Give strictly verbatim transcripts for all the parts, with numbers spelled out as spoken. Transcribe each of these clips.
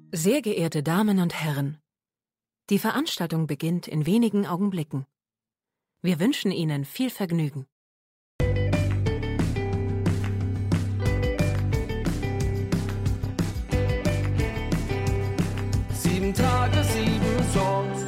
Sehr geehrte Damen und Herren, die Veranstaltung beginnt in wenigen Augenblicken. Wir wünschen Ihnen viel Vergnügen. Sieben Tage, sieben Songs.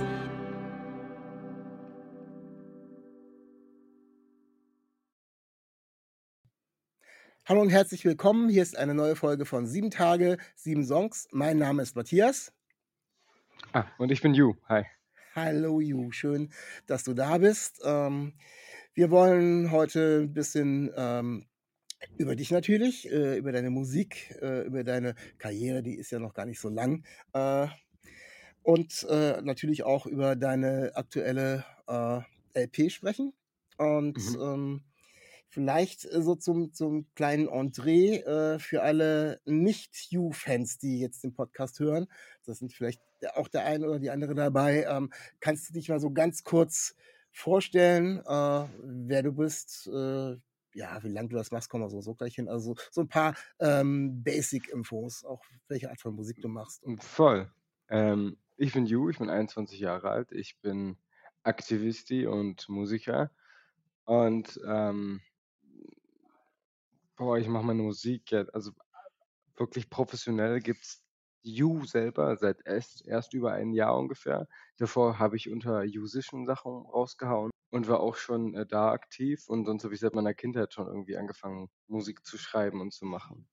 Hallo und herzlich willkommen. Hier ist eine neue Folge von Sieben Tage, sieben Songs. Mein Name ist Matthias. Ah, und ich bin Ju. Hi. Hallo Ju, schön, dass du da bist. Ähm, wir wollen heute ein bisschen ähm, über dich natürlich, äh, über deine Musik, äh, über deine Karriere, die ist ja noch gar nicht so lang. Äh, und äh, natürlich auch über deine aktuelle äh, L P sprechen. Und Mhm. ähm, vielleicht äh, so zum, zum kleinen Entree äh, für alle Nicht-You-Fans, die jetzt den Podcast hören. Das sind vielleicht der- auch der eine oder die andere dabei. Ähm, kannst du dich mal so ganz kurz vorstellen, äh, wer du bist? Äh, ja, wie lange du das machst, kommen wir so, so gleich hin. Also so ein paar ähm, Basic-Infos, auch welche Art von Musik du machst. Und Voll. Ähm, ich bin Ju, ich bin einundzwanzig Jahre alt. Ich bin Aktivisti und Musiker. Und ähm, boah, ich mache meine Musik jetzt, also wirklich professionell gibt's Ju selber seit erst, erst über ein Jahr ungefähr. Davor habe ich unter Musician Sachen rausgehauen und war auch schon äh, da aktiv. Und sonst habe ich seit meiner Kindheit schon irgendwie angefangen, Musik zu schreiben und zu machen.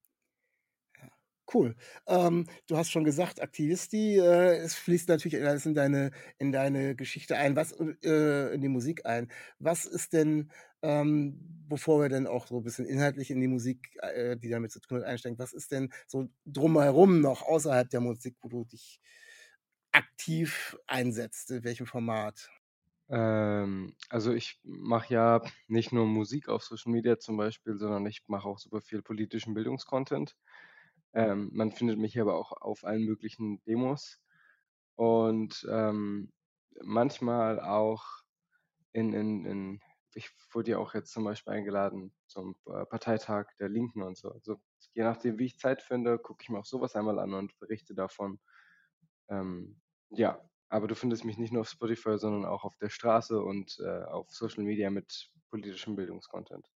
cool. Ähm, du hast schon gesagt, Aktivisti, äh, es fließt natürlich alles in deine, in deine Geschichte ein, was äh, in die Musik ein. Was ist denn, ähm, bevor wir dann auch so ein bisschen inhaltlich in die Musik, äh, die damit zu tun hat, einsteigen, was ist denn so drumherum noch außerhalb der Musik, wo du dich aktiv einsetzt? In welchem Format? Ähm, also ich mache ja nicht nur Musik auf Social Media zum Beispiel, sondern ich mache auch super viel politischen Bildungscontent. Ähm, man findet mich aber auch auf allen möglichen Demos und ähm, manchmal auch in, in, in, ich wurde ja auch jetzt zum Beispiel eingeladen zum äh, Parteitag der Linken und so. Also je nachdem, wie ich Zeit finde, gucke ich mir auch sowas einmal an und berichte davon. Ähm, ja, aber du findest mich nicht nur auf Spotify, sondern auch auf der Straße und äh, auf Social Media mit politischem Bildungscontent.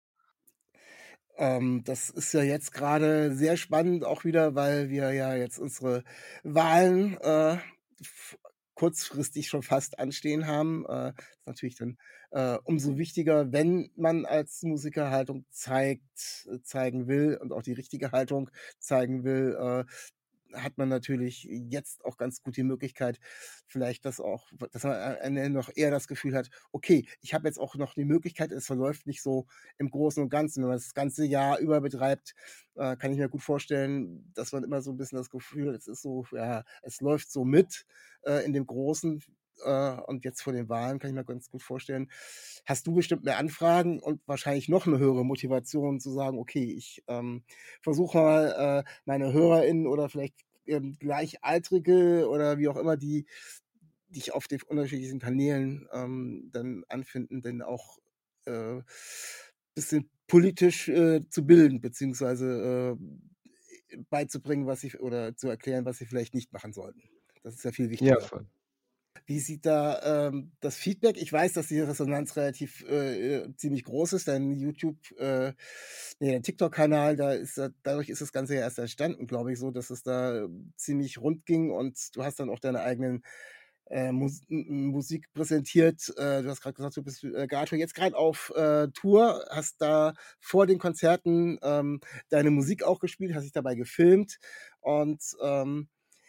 Ähm, das ist ja jetzt gerade sehr spannend auch wieder, weil wir ja jetzt unsere Wahlen äh, f kurzfristig schon fast anstehen haben. Äh, ist natürlich dann äh, umso wichtiger, wenn man als Musiker Haltung zeigt äh, zeigen will und auch die richtige Haltung zeigen will, äh, hat man natürlich jetzt auch ganz gut die Möglichkeit, vielleicht das auch, dass man am Ende noch eher das Gefühl hat, okay, ich habe jetzt auch noch die Möglichkeit, es verläuft nicht so im Großen und Ganzen. Wenn man das ganze Jahr über betreibt, äh, kann ich mir gut vorstellen, dass man immer so ein bisschen das Gefühl hat, es ist so, ja, es läuft so mit äh, in dem Großen. Äh, und jetzt vor den Wahlen kann ich mir ganz gut vorstellen, hast du bestimmt mehr Anfragen und wahrscheinlich noch eine höhere Motivation zu sagen, okay, ich ähm, versuche mal äh, meine HörerInnen oder vielleicht ähm, Gleichaltrige oder wie auch immer, die dich auf den unterschiedlichen Kanälen ähm, dann anfinden, denn auch äh, bisschen politisch äh, zu bilden, beziehungsweise äh, beizubringen, was sie oder zu erklären, was sie vielleicht nicht machen sollten. Das ist ja viel Ja, wichtiger. voll. Wie sieht da ähm, das Feedback? Ich weiß, dass die Resonanz relativ äh, äh, ziemlich groß ist. Dein YouTube, äh, nee, dein TikTok-Kanal, da ist da, dadurch ist das Ganze ja erst entstanden, glaube ich, so, dass es da äh, ziemlich rund ging und du hast dann auch deine eigenen äh, Mus M- Musik präsentiert. Äh, du hast gerade gesagt, du bist äh, gerade jetzt gerade auf äh, Tour, hast da vor den Konzerten ähm, deine Musik auch gespielt, hast dich dabei gefilmt und ähm,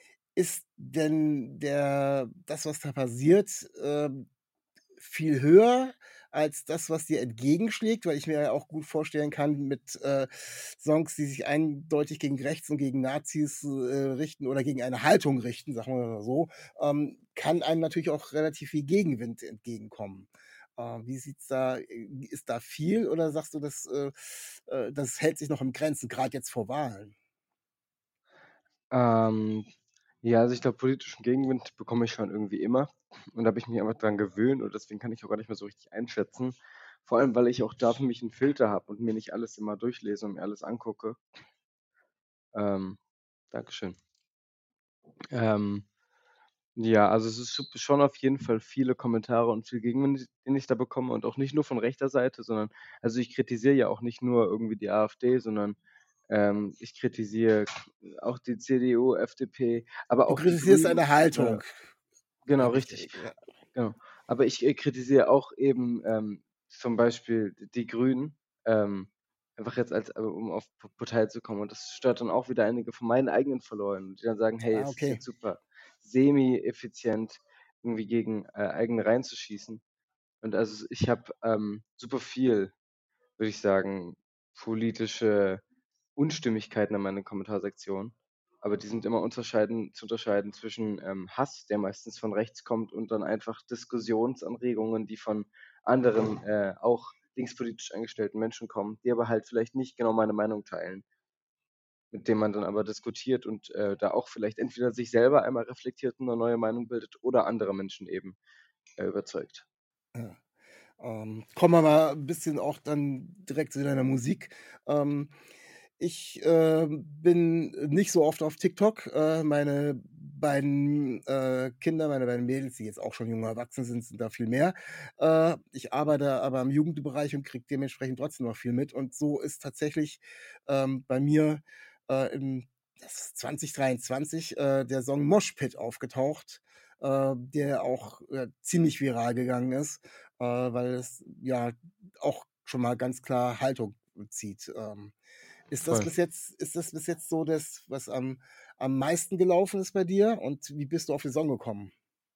ist denn der das, was da passiert, ähm, viel höher als das, was dir entgegenschlägt? Weil ich mir ja auch gut vorstellen kann, mit äh, Songs, die sich eindeutig gegen rechts und gegen Nazis äh, richten oder gegen eine Haltung richten, sagen wir mal so, ähm, kann einem natürlich auch relativ viel Gegenwind entgegenkommen. Äh, wie sieht's da, äh, ist da viel oder sagst du, das, äh, äh, das hält sich noch in Grenzen, gerade jetzt vor Wahlen? Ähm, ja, also ich glaube, politischen Gegenwind bekomme ich schon irgendwie immer. Und da habe ich mich einfach dran gewöhnt und deswegen kann ich auch gar nicht mehr so richtig einschätzen. Vor allem, weil ich auch da für mich einen Filter habe und mir nicht alles immer durchlese und mir alles angucke. Ähm, Dankeschön. Ähm, ja, also es ist scho schon auf jeden Fall viele Kommentare und viel Gegenwind, den ich da bekomme und auch nicht nur von rechter Seite, sondern also ich kritisiere ja auch nicht nur irgendwie die AfD, sondern, ähm, ich kritisiere auch die C D U, F D P, aber Du auch die kritisierst Grünen. eine Äh, Haltung, genau, habe ich richtig. ge ja. Genau. Aber ich, äh, kritisiere auch eben, ähm, zum Beispiel die Grünen, ähm, einfach jetzt als äh, um auf P Partei zu kommen. Und das stört dann auch wieder einige von meinen eigenen Followern, die dann sagen: „Hey, Ah, es ist okay. jetzt super semi-effizient, irgendwie gegen, äh, eigene Reihen zu schießen.“ Und also ich habe, ähm, super viel, würde ich sagen, politische Unstimmigkeiten in meiner Kommentarsektion, aber die sind immer unterscheiden zu unterscheiden zwischen, ähm, Hass, der meistens von rechts kommt, und dann einfach Diskussionsanregungen, die von anderen, äh, auch linkspolitisch eingestellten Menschen kommen, die aber halt vielleicht nicht genau meine Meinung teilen, mit denen man dann aber diskutiert und, äh, da auch vielleicht entweder sich selber einmal reflektiert und 'ne neue Meinung bildet oder andere Menschen eben, äh, überzeugt. Ja. Ähm, kommen wir mal 'n bisschen auch dann direkt zu deiner Musik. Ähm, ich, ähm, bin nicht so oft auf TikTok. Äh, meine beiden, äh, Kinder, meine beiden Mädels, die jetzt auch schon jung erwachsen sind, sind da viel mehr. Äh, ich arbeite aber im Jugendbereich und kriege dementsprechend trotzdem noch viel mit. Und so ist tatsächlich, ähm, bei mir, äh, im das zwanzig dreiundzwanzig, äh, der Song „Mosh Pit“ aufgetaucht, äh, der auch, äh, ziemlich viral gegangen ist, äh, weil es ja auch schon mal ganz klar Haltung bezieht. Ähm, ist das Voll. bis jetzt ist das bis jetzt so das, was am am meisten gelaufen ist bei dir? Und wie bist du auf den Song gekommen?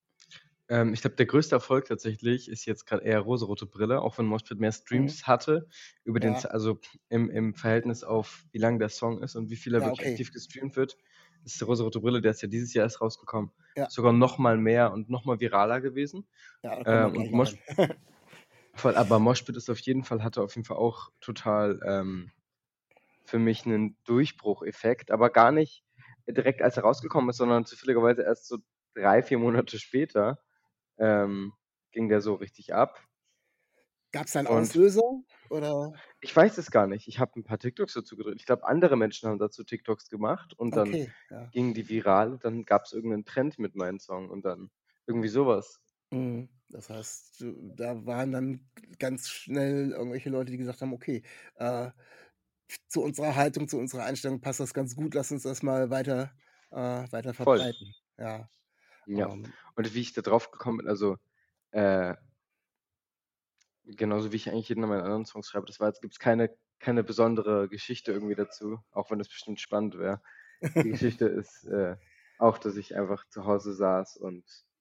Ähm, ich glaube, der größte Erfolg tatsächlich ist jetzt grad eher „Rosarote Brille“, auch wenn „Mosh Pit“ mehr Mhm. Streams hatte über den Ja. Z also im im Verhältnis auf wie lang der Song ist und wie viel er Ja, wirklich okay. aktiv gestreamt wird, ist „Rosarote Brille“, der ist ja dieses Jahr erst rausgekommen, Ja. sogar noch mal mehr und noch mal viraler gewesen. Ja, da kommen wir Ähm, und gleich noch Mosh hin. voll, aber „Mosh Pit“ ist auf jeden Fall hatte auf jeden Fall auch total, ähm, für mich 'nen Durchbrucheffekt, aber gar nicht direkt, als er rausgekommen ist, sondern zufälligerweise erst so drei, vier Monate später, ähm, ging der so richtig ab. Gab's da 'n Und Auslöser oder? ich weiß es gar nicht. Ich habe 'n paar TikToks dazu gedreht. Ich glaube, andere Menschen haben dazu TikToks gemacht und dann Okay, ja. gingen die viral. Dann gab's irgend 'nen Trend mit meinem Song und dann irgendwie so was. Mhm. Das heißt, du da waren dann ganz schnell irgendwelche Leute, die gesagt haben: „Okay, äh, zu unserer Haltung, zu unserer Einstellung passt das ganz gut. Lass uns das mal weiter äh, weiter Voll. verbreiten.“ Ja, Ja. ähm Und wie ich da drauf gekommen bin, also, äh genauso wie ich eigentlich jeden meiner anderen Songs schreibe, das war jetzt gibt's keine keine besondere Geschichte irgendwie dazu, auch wenn das bestimmt spannend wäre. Die Geschichte ist, äh, auch, dass ich einfach zu Hause saß und,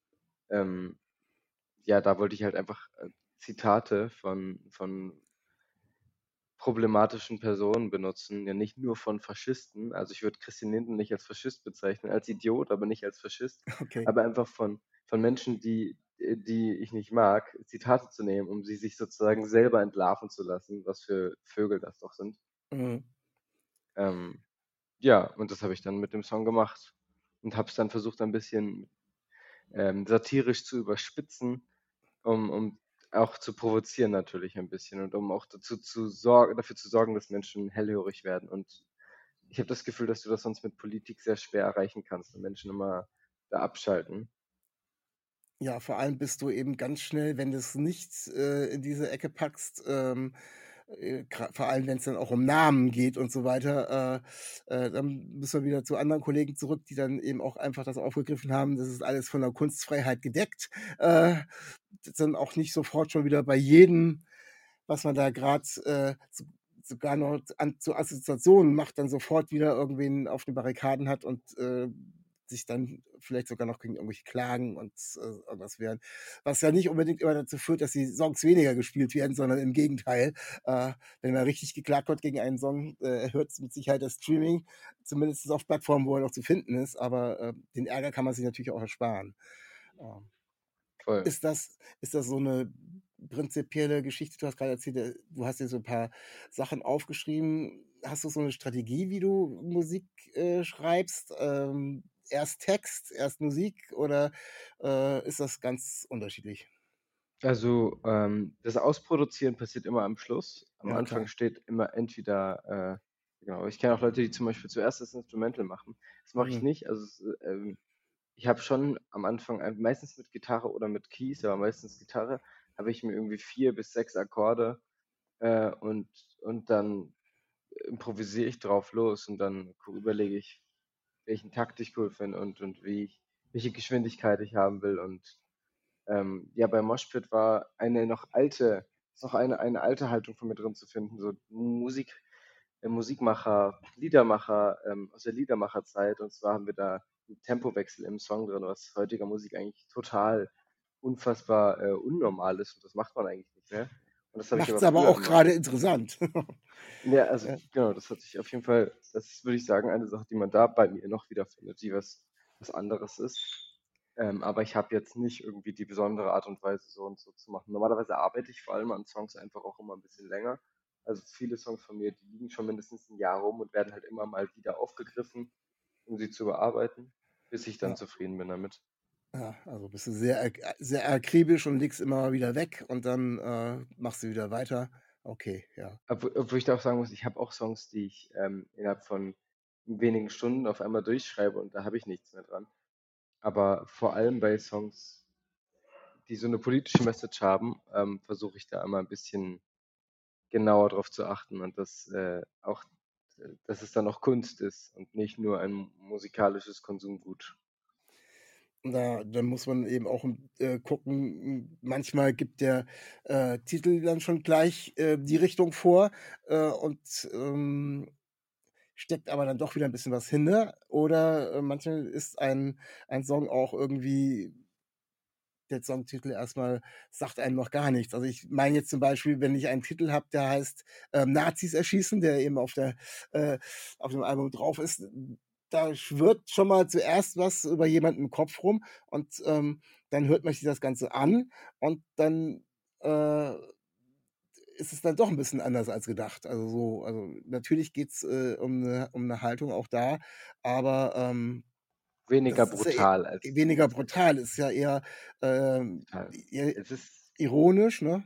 ähm, ja, da wollte ich halt einfach, äh, Zitate von von problematischen Personen benutzen, ja nicht nur von Faschisten. Also, ich würde Christian Lindner nicht als Faschist bezeichnen, als Idiot, aber nicht als Faschist, Okay. aber einfach von von Menschen, die äh, die ich nicht mag, Zitate zu nehmen, um sie sich sozusagen selber entlarven zu lassen, was für Vögel das doch sind. Mhm. Ähm, ja, und das habe ich dann mit dem Song gemacht und habe es dann versucht, ein bisschen, ähm, satirisch zu überspitzen, um um auch zu provozieren natürlich ein bisschen und um auch dazu zu sorg dafür zu sorgen, dass Menschen hellhörig werden. Und ich habe das Gefühl, dass du das sonst mit Politik sehr schwer erreichen kannst und Menschen immer da abschalten. Ja, vor allem bist du eben ganz schnell, wenn du's nicht, äh, in diese Ecke packst, ähm, äh, gra vor allem, wenn's dann auch um Namen geht und so weiter, äh, äh, dann müssen wir wieder zu anderen Kollegen zurück, die dann eben auch einfach das aufgegriffen haben. Das ist alles von der Kunstfreiheit gedeckt. Äh, dann auch nicht sofort schon wieder bei jedem, was man da grad, äh, so sogar noch an zu Assoziationen macht, dann sofort wieder irgendwen auf den Barrikaden hat und, äh, sich dann vielleicht sogar noch gegen irgendwelche Klagen und, äh, irgendwas wehren. Was ja nicht unbedingt immer dazu führt, dass die Songs weniger gespielt werden, sondern im Gegenteil. Äh, wenn mal richtig geklagt wird gegen einen Song, äh, erhöht's mit Sicherheit das Streaming, zumindest auf Plattformen, wo er noch zu finden ist, aber, äh, den Ärger kann man sich natürlich auch ersparen. Ähm, Voll. ist das ist das so 'ne prinzipielle Geschichte? Du hast grade erzählt, äh, du hast dir so 'n paar Sachen aufgeschrieben. Hast du so 'ne Strategie, wie du Musik, äh, schreibst? Ähm, erst Text, erst Musik oder, äh, ist das ganz unterschiedlich? Also, ähm, das Ausproduzieren passiert immer am Schluss. Am Ja, Anfang klar. steht immer entweder, äh genau, ich kenne auch Leute, die zum Beispiel zuerst das Instrumental machen. Das mache ich Mhm. nicht. Also, es, ähm ich habe schon am Anfang ein meistens mit Gitarre oder mit Keys, aber meistens Gitarre, habe ich mir irgendwie vier bis sechs Akkorde, äh, und und dann improvisiere ich drauf los und dann gu überlege ich, welchen Takt ich cool finde und und wie ich welche Geschwindigkeit ich haben will. Und, ähm, ja, bei Moshpit war eine noch alte ist noch eine eine alte Haltung von mir drin zu finden, so Musik äh, Musikmacher, Liedermacher, ähm, aus der Liedermacherzeit. Und zwar haben wir da 'n Tempowechsel im Song drin, was heutiger Musik eigentlich total unfassbar, äh, unnormal ist und das macht man eigentlich nicht mehr. Und das habe ich aber Macht's aber früher auch immer. gerade interessant. Ja, also Ja. genau, das hat sich auf jeden Fall das ist, würde ich sagen, eine Sache, die man da bei mir noch wiederfindet, die was was anderes ist. Ähm, aber ich habe jetzt nicht irgendwie die besondere Art und Weise, so und so zu machen. Normalerweise arbeite ich vor allem an Songs einfach auch immer ein bisschen länger. Also viele Songs von mir, die liegen schon mindestens ein Jahr rum und werden halt immer mal wieder aufgegriffen, um sie zu bearbeiten, bis ich dann Ja, zufrieden bin damit. ja, also bist du sehr, ak sehr akribisch und legst immer mal wieder weg und dann äh, machst du wieder weiter. Okay, ja. Obwohl obwohl ich da auch sagen muss, ich habe auch Songs, die ich, ähm, innerhalb von wenigen Stunden auf einmal durchschreibe und da habe ich nichts mehr dran. Aber vor allem bei Songs, die so eine politische Message haben, ähm, versuche ich da immer ein bisschen genauer drauf zu achten und dass, äh, auch äh, dass es dann auch Kunst ist und nicht nur ein musikalisches Konsumgut. Da dann muss man eben auch, äh, gucken, hm, manchmal gibt der, äh, Titel dann schon gleich, äh, die Richtung vor, äh, und, ähm, steckt aber dann doch wieder ein bisschen was hinter. Oder, äh, manchmal ist ein ein Song auch irgendwie der Songtitel erstmal sagt einem noch gar nichts. Also, ich meine jetzt zum Beispiel, wenn ich einen Titel habe, der heißt, ähm, „Nazis erschießen", der eben auf der äh, auf dem Album drauf ist, da schwirrt schon mal zuerst was über jemanden im Kopf rum und, ähm, dann hört man sich das Ganze an und dann, äh, ist es dann doch ein bisschen anders als gedacht. Also, so also, natürlich geht's, äh, um eine um 'ne Haltung auch da, aber, ähm, Weniger das ist ja e brutal als weniger als als brutal, ist ja eher, ähm, total. eher Es ist ironisch, ne?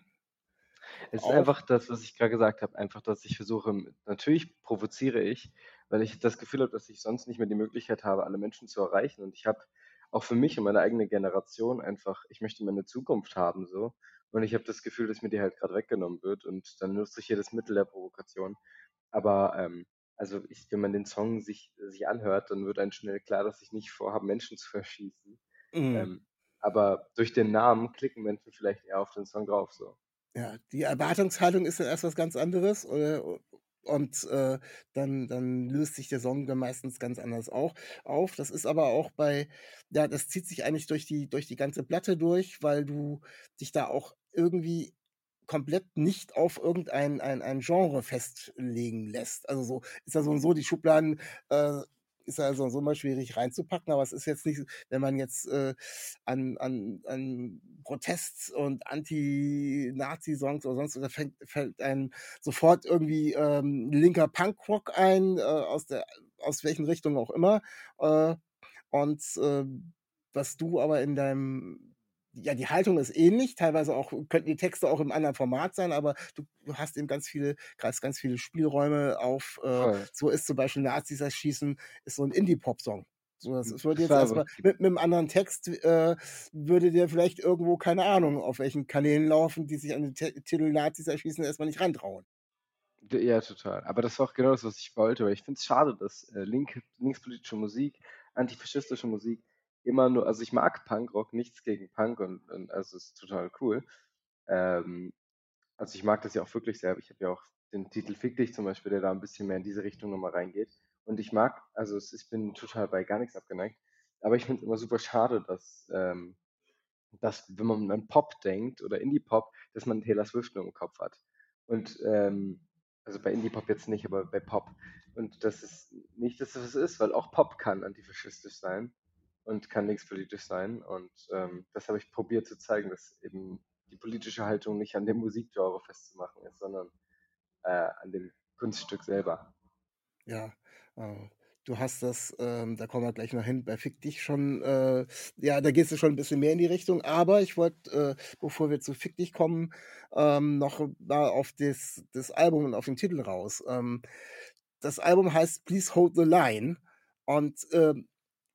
Es ist Auch. einfach das, was ich gerade gesagt habe, einfach, dass ich versuche m natürlich provoziere ich, weil ich das Gefühl habe, dass ich sonst nicht mehr die Möglichkeit habe, alle Menschen zu erreichen. Und ich habe auch für mich und meine eigene Generation einfach ich möchte meine Zukunft haben so. Und ich habe das Gefühl, dass mir die halt gerade weggenommen wird und dann nutze ich jedes Mittel der Provokation. Aber, ähm, also ich wenn man den Song sich sich anhört, dann wird einem schnell klar, dass ich nicht vorhabe, Menschen zu erschießen. Mhm. Ähm, aber durch den Namen klicken Menschen vielleicht eher auf den Song drauf so. Ja, die Erwartungshaltung ist dann erst was ganz anderes, äh, und, äh, dann dann löst sich der Song dann meistens ganz anders auch auf. Das ist aber auch bei ja, das zieht sich eigentlich durch die durch die ganze Platte durch, weil du dich da auch irgendwie komplett nicht auf irgendein ein ein Genre festlegen lässt. Also, so ist ja so und so die Schubladen, äh ist ja so und so mal schwierig reinzupacken, aber es ist jetzt nicht wenn man jetzt, äh, an an an Protest und Anti-Nazi-Songs oder sonst was, da fängt fällt einem sofort irgendwie, ähm, linker Punkrock ein, äh, aus der aus welchen Richtungen auch immer. Äh, und, ähm, was du aber in deinem ja, die Haltung ist ähnlich, teilweise auch könnten die Texte auch im anderen Format sein, aber du du hast eben ganz viele greifst ganz viele Spielräume auf. Äh, Voll. so ist zum Beispiel „Nazis erschießen" ist so 'n Indie-Pop-Song. So, das Hm, es würde das jetzt war erst aber mal mit 'nem anderen Text, äh, würde der vielleicht irgendwo, keine Ahnung, auf welchen Kanälen laufen, die sich an den Ti Titel „Nazis erschießen" erst mal nicht rantrauen. D ja, total. Aber das war auch genau das, was ich wollte, weil ich finde es schade, dass, äh, linke linkspolitische Musik, antifaschistische Musik immer nur also, ich mag Punkrock, nichts gegen Punk und und also, es ist total cool. Ähm, also, ich mag das ja auch wirklich sehr. Ich habe ja auch den Titel „Fick dich" zum Beispiel, der da 'n bisschen mehr in diese Richtung noch mal reingeht. Und ich mag also, es ich bin total bei gar nix abgeneigt, aber ich finde es immer super schade, dass, ähm dass, wenn man an Pop denkt oder Indie-Pop, dass man Taylor Swift nur im Kopf hat. Und, ähm also bei Indie-Pop jetzt nicht, aber bei Pop. Und das ist nicht, dass das es ist, weil auch Pop kann antifaschistisch sein und kann linkspolitisch sein. Und, ähm, das habe ich probiert zu zeigen, dass eben die politische Haltung nicht an dem Musikgenre festzumachen ist, sondern, äh, an dem Kunststück selber. Ja, äh, du hast das, ähm da kommen wir gleich noch hin, bei „Fick dich" schon, äh ja, da gehst du schon 'n bisschen mehr in die Richtung. Aber ich wollte, äh, bevor wir zu „Fick dich" kommen, ähm, noch mal auf das das Album und auf den Titel raus. Ähm, das Album heißt „Please Hold the Line" und, ähm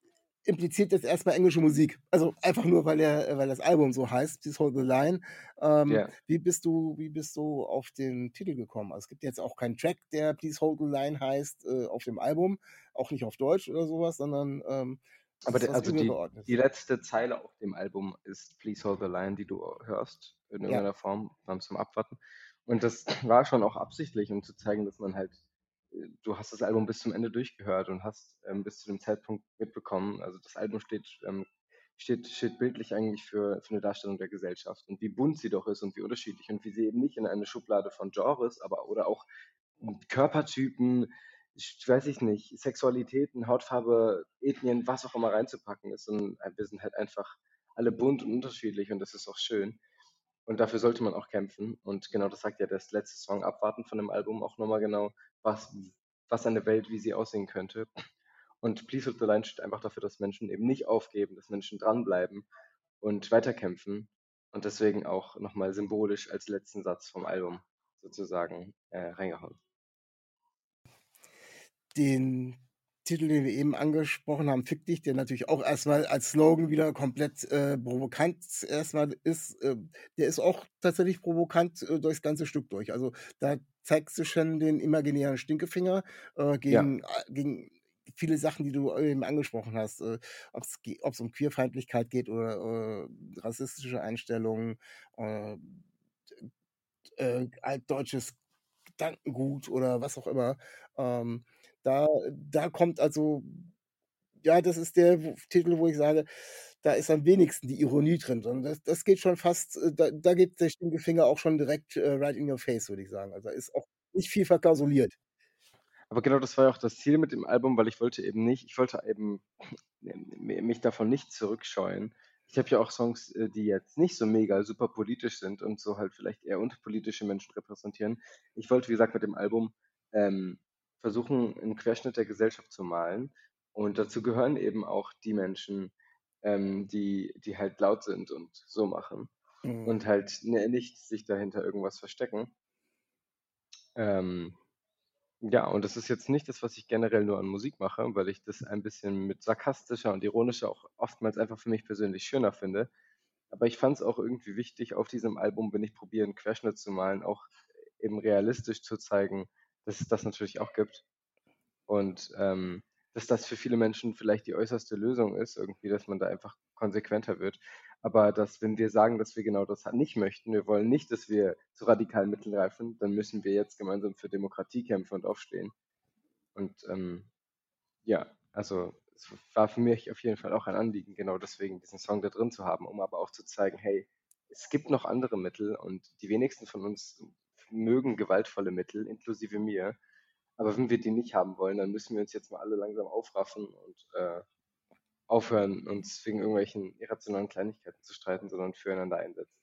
impliziert jetzt erstmal englische Musik. Also einfach nur, weil der, weil das Album so heißt, Please Hold the Line. Ähm, Ja. wie bist du, wie bist du auf den Titel gekommen? Also es gibt jetzt auch keinen Track, der Please Hold the Line heißt, äh, auf dem Album, auch nicht auf Deutsch oder sowas, sondern ähm, Aber ist der, das also die, übergeordnet. die letzte Zeile auf dem Album ist Please Hold the Line, die du hörst, in Ja. irgendeiner Form, beim zum Abwarten. Und das war schon auch absichtlich, um zu zeigen, dass man halt, äh, du hast das Album bis zum Ende durchgehört und hast ähm, bis zu dem Zeitpunkt mitbekommen. Also das Album steht, ähm, steht, steht bildlich eigentlich für, für eine Darstellung der Gesellschaft und wie bunt sie doch ist und wie unterschiedlich und wie sie eben nicht in eine Schublade von Genres, aber oder auch Körpertypen, ich weiß ich nicht, Sexualitäten, Hautfarbe, Ethnien, was auch immer reinzupacken ist. Und äh, wir sind halt einfach alle bunt und unterschiedlich und das ist auch schön. Und dafür sollte man auch kämpfen. Und genau das sagt ja das letzte Song Abwarten von dem Album auch nochmal genau, was, was eine Welt, wie sie aussehen könnte. Und Please Hold the Line steht einfach dafür, dass Menschen eben nicht aufgeben, dass Menschen dranbleiben und weiterkämpfen. Und deswegen auch nochmal symbolisch als letzten Satz vom Album sozusagen äh, reingehauen. Den Titel, den wir eben angesprochen haben, Fick dich, der natürlich auch erstmal als Slogan wieder komplett äh, provokant erstmal ist, äh, der ist auch tatsächlich provokant äh, durchs ganze Stück durch. Also da zeigst du schon den imaginären Stinkefinger äh, gegen, Ja. äh, gegen viele Sachen, die du eben angesprochen hast, äh, ob es um Queerfeindlichkeit geht oder äh, rassistische Einstellungen, äh, äh, altdeutsches Gedankengut oder was auch immer. Ähm, da, da kommt also, ja, das ist der wo, Titel, wo ich sage, da ist am wenigsten die Ironie drin. Sondern das, das geht schon fast, äh, da, da geht der Stinkefinger auch schon direkt äh, right in your face, würde ich sagen. Also da ist auch nicht viel verklausuliert. Aber genau das war ja auch das Ziel mit dem Album, weil ich wollte eben nicht, ich wollte eben mich davon nicht zurückscheuen. Ich habe ja auch Songs, äh, die jetzt nicht so mega super politisch sind und so halt vielleicht eher unterpolitische Menschen repräsentieren. Ich wollte, wie gesagt, mit dem Album ähm, versuchen, einen Querschnitt der Gesellschaft zu malen. Und dazu gehören eben auch die Menschen, ähm, die, die halt laut sind und so machen. Mhm. Und halt ne, nicht sich dahinter irgendwas verstecken. Ähm, ja, und das ist jetzt nicht das, was ich generell nur an Musik mache, weil ich das ein bisschen mit sarkastischer und ironischer auch oftmals einfach für mich persönlich schöner finde. Aber ich fand es auch irgendwie wichtig, auf diesem Album, wenn ich probiere, einen Querschnitt zu malen, auch eben realistisch zu zeigen, dass es das natürlich auch gibt. Und ähm, dass das für viele Menschen vielleicht die äußerste Lösung ist, irgendwie, dass man da einfach konsequenter wird. Aber dass, wenn wir sagen, dass wir genau das nicht möchten, wir wollen nicht, dass wir zu radikalen Mitteln greifen, dann müssen wir jetzt gemeinsam für Demokratie kämpfen und aufstehen. Und ähm, ja, also es war für mich auf jeden Fall auch ein Anliegen, genau deswegen diesen Song da drin zu haben, um aber auch zu zeigen, hey, es gibt noch andere Mittel und die wenigsten von uns mögen gewaltvolle Mittel, inklusive mir. Aber wenn wir die nicht haben wollen, dann müssen wir uns jetzt mal alle langsam aufraffen und äh, aufhören, uns wegen irgendwelchen irrationalen Kleinigkeiten zu streiten, sondern füreinander einsetzen.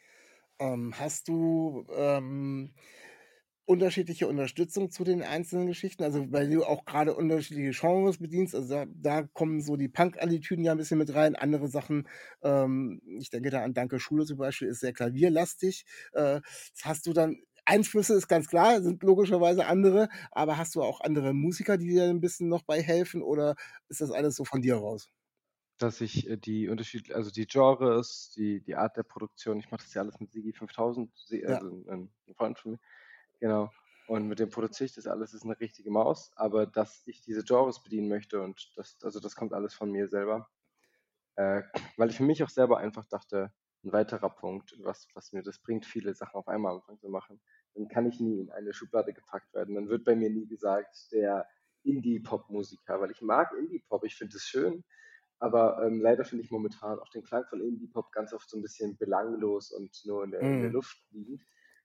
Ähm, hast du ähm, unterschiedliche Unterstützung zu den einzelnen Geschichten? Also weil du auch gerade unterschiedliche Genres bedienst, also da, da kommen so die Punk-Attitüden ja ein bisschen mit rein. Andere Sachen, ähm, ich denke da an Danke Schule zum Beispiel, ist sehr klavierlastig. Äh, hast du dann Einflüsse, ist ganz klar, sind logischerweise andere, aber hast du auch andere Musiker, die dir ein bisschen noch bei helfen oder ist das alles so von dir raus? Dass ich äh, die Unterschied also die Genres, die die Art der Produktion, ich mache das ja alles mit Sigi fünftausend, Se Ja. also 'n 'n Freund von mir, genau. Und mit dem produziere ich das alles, ist 'ne richtige Maus, aber dass ich diese Genres bedienen möchte und das also das kommt alles von mir selber. Äh, weil ich für mich auch selber einfach dachte, 'n weiterer Punkt, was was mir das bringt, viele Sachen auf einmal anfangen zu machen, dann kann ich nie in eine Schublade gepackt werden. Dann wird bei mir nie gesagt, der Indie-Pop-Musiker, weil ich mag Indie-Pop, ich finde es schön, aber ähm, leider finde ich momentan auch den Klang von Indie-Pop ganz oft so ein bisschen belanglos und nur in der, in der Mhm. Luft liegend.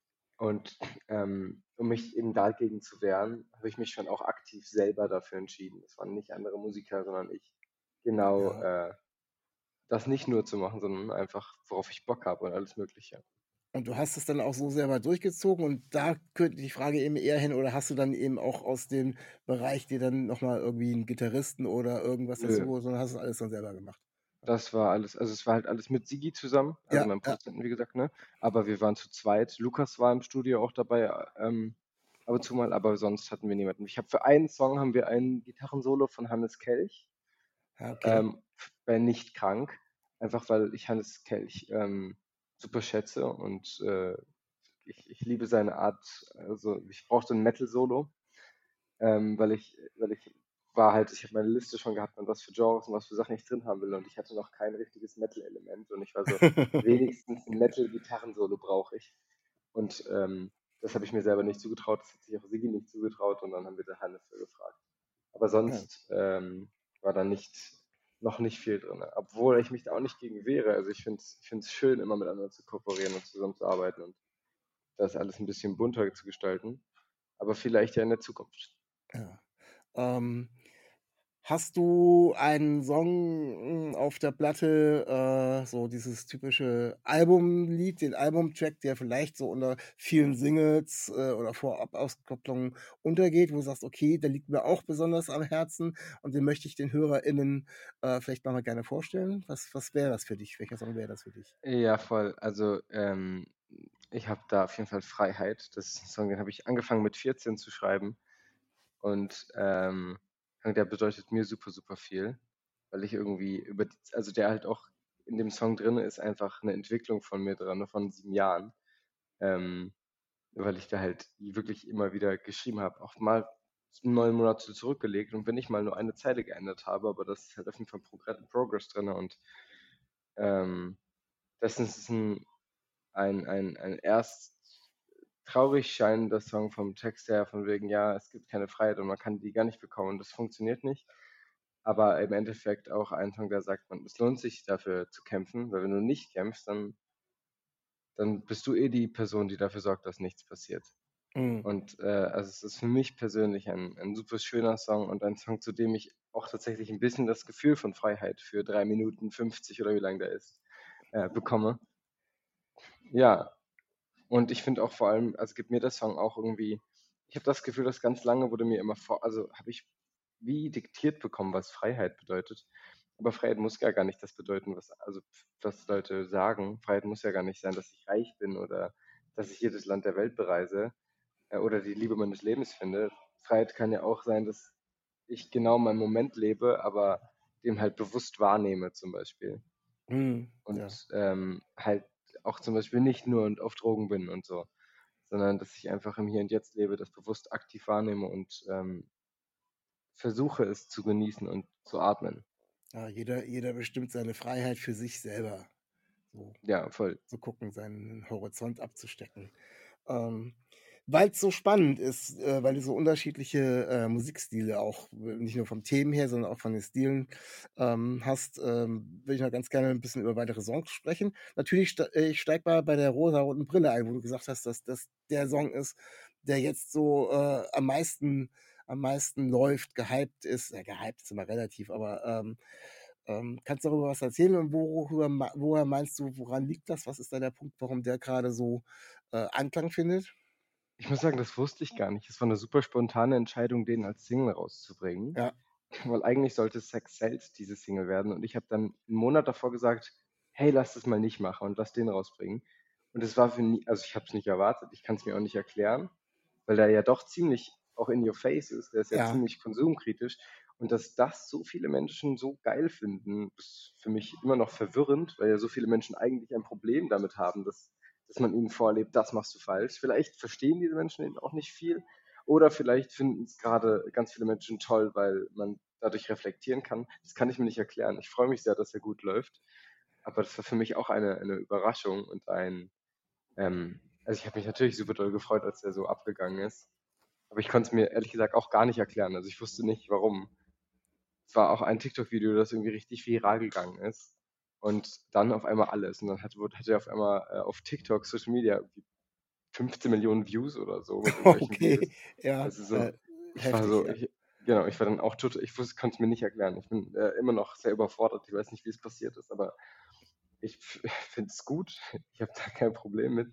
Und ähm, um mich eben dagegen zu wehren, habe ich mich schon auch aktiv selber dafür entschieden. Es waren nicht andere Musiker, sondern ich, genau Ja. äh, das nicht nur zu machen, sondern einfach, worauf ich Bock habe und alles Mögliche. Und du hast es dann auch so selber durchgezogen und da könnte die Frage eben eher hin, oder hast du dann eben auch aus dem Bereich dir dann noch mal irgendwie 'n Gitarristen oder irgendwas dazu Nö, geholt, sondern hast du alles dann selber gemacht? das war alles, also es war halt alles mit Sigi zusammen, also Ja, meinem ja. Produzenten, wie gesagt, ne? Aber wir waren zu zweit. Lukas war im Studio auch dabei, äh, ähm, ab und zu mal, aber sonst hatten wir niemanden. Ich habe für einen Song haben wir ein Gitarrensolo von Hannes Kelch. Ja, okay. ähm, bei Nicht krank, einfach weil ich Hannes Kelch ähm, super schätze und äh, ich, ich liebe seine Art, also ich brauchte ein Metal-Solo, ähm, weil ich, weil ich war halt, ich habe meine Liste schon gehabt, und was für Genres und was für Sachen ich drin haben will, und ich hatte noch kein richtiges Metal-Element, und ich war so, wenigstens ein Metal-Gitarrensolo brauche ich. Und ähm, das habe ich mir selber nicht zugetraut, das hat sich auch Siggi nicht zugetraut, und dann haben wir den Hannes für gefragt. Aber Ja, sonst ähm, war da nicht, noch nicht viel drin. Obwohl ich mich da auch nicht gegen wehre. Also ich finde es ich find's schön, immer miteinander zu kooperieren und zusammenzuarbeiten und das alles ein bisschen bunter zu gestalten. Aber vielleicht ja in der Zukunft. ja. Ähm, hast du einen Song, hm, auf der Platte, äh, so dieses typische Albumlied, den Albumtrack, der vielleicht so unter vielen Singles, äh, oder Vorab-Auskopplungen untergeht, wo du sagst: „Okay, der liegt mir auch besonders am Herzen und den möchte ich den HörerInnen, äh, vielleicht noch mal gerne vorstellen?“ Was was wäre das für dich? Welcher Song wäre das für dich? Ja, voll. Also ähm, ich habe da auf jeden Fall Freiheit. Das ist ein Song, den habe ich angefangen mit vierzehn zu schreiben. Und ähm, der bedeutet mir super, super viel, weil ich irgendwie über, die, also der halt auch in dem Song drin ist, einfach eine Entwicklung von mir dran, von sieben Jahren, ähm, weil ich da halt wirklich immer wieder geschrieben habe, auch mal neun Monate zurückgelegt, und wenn ich mal nur eine Zeile geändert habe, aber das ist halt auf jeden Fall Progress, Progress drin, und ähm, das ist ein, ein, ein, ein erst traurig scheinender Song vom Text her, von wegen, ja, es gibt keine Freiheit und man kann die gar nicht bekommen und das funktioniert nicht. Aber im Endeffekt auch ein Song, der sagt, man, es lohnt sich dafür zu kämpfen, weil wenn du nicht kämpfst, dann, dann bist du eh die Person, die dafür sorgt, dass nichts passiert. Mhm. Und äh, also es ist für mich persönlich ein, ein super schöner Song und ein Song, zu dem ich auch tatsächlich ein bisschen das Gefühl von Freiheit für drei Minuten fünfzig oder wie lang der ist, äh, bekomme. Ja, und ich finde auch vor allem, also gibt mir der Song auch irgendwie, ich habe das Gefühl, dass ganz lange wurde mir immer vor, also habe ich wie diktiert bekommen, was Freiheit bedeutet. Aber Freiheit muss ja gar nicht das bedeuten, was, also was Leute sagen. Freiheit muss ja gar nicht sein, dass ich reich bin oder dass ich jedes Land der Welt bereise äh, oder die Liebe meines Lebens finde. Freiheit kann ja auch sein, dass ich genau meinen Moment lebe, aber dem halt bewusst wahrnehme zum Beispiel. Mhm. Ja. Und ähm, halt auch zum Beispiel nicht nur und auf Drogen bin und so, sondern dass ich einfach im Hier und Jetzt lebe, das bewusst aktiv wahrnehme und ähm, versuche es zu genießen und zu atmen. Ja, jeder jeder bestimmt seine Freiheit für sich selber. So Ja, voll. zu gucken, seinen Horizont abzustecken. Ähm, Weil's so spannend ist, äh, weil du so unterschiedliche, äh, Musikstile auch, äh, nicht nur vom Themen her, sondern auch von den Stilen, ähm, hast, ähm, würde ich noch ganz gerne ein bisschen über weitere Songs sprechen. Natürlich sta äh, ich steige mal bei der rosaroten Brille ein, wo du gesagt hast, dass das der Song ist, der jetzt so, äh, am meisten am meisten läuft, gehypt ist. Ja, gehypt ist immer relativ, aber, ähm, ähm, kannst du darüber was erzählen und worüber mei woher meinst du, woran liegt das? Was ist da der Punkt, warum der gerade so, äh, Anklang findet? Ich muss sagen, das wusste ich gar nicht. Es war eine super spontane Entscheidung, den als Single rauszubringen, Ja, weil eigentlich sollte Sex Cells diese Single werden, und ich habe dann einen Monat davor gesagt: „Hey, lass das mal nicht machen und lass den rausbringen.“ Und es war für nie, also ich habe es nicht erwartet, ich kann es mir auch nicht erklären, weil der ja doch ziemlich auch in your face ist. Der ist ja ja. ziemlich konsumkritisch, und dass das so viele Menschen so geil finden, ist für mich immer noch verwirrend, weil ja so viele Menschen eigentlich ein Problem damit haben, dass dass man ihnen vorlebt, das machst du falsch. Vielleicht verstehen diese Menschen eben auch nicht viel, oder vielleicht finden es gerade ganz viele Menschen toll, weil man dadurch reflektieren kann. Das kann ich mir nicht erklären. Ich freue mich sehr, dass er gut läuft, aber das war für mich auch eine, eine Überraschung und ein, ähm, also ich habe mich natürlich super doll gefreut, als er so abgegangen ist, aber ich konnte es mir ehrlich gesagt auch gar nicht erklären. Also ich wusste nicht, warum. Es war auch ein TikTok-Video, das irgendwie richtig viral gegangen ist. Und dann auf einmal alles. Und dann hat, wurde- hatte er auf einmal äh, auf TikTok, Social Media, irgendwie fünfzehn Millionen Views oder so mit irgendwelchen Okay, Videos. ja, Also so, äh, ich war heftig, so, ja. ich, genau, ich war dann auch total, ich wusste, konnte es mir nicht erklären. Ich bin äh, immer noch sehr überfordert. Ich weiß nicht, wie es passiert ist, aber ich finde es gut. Ich habe da kein Problem mit.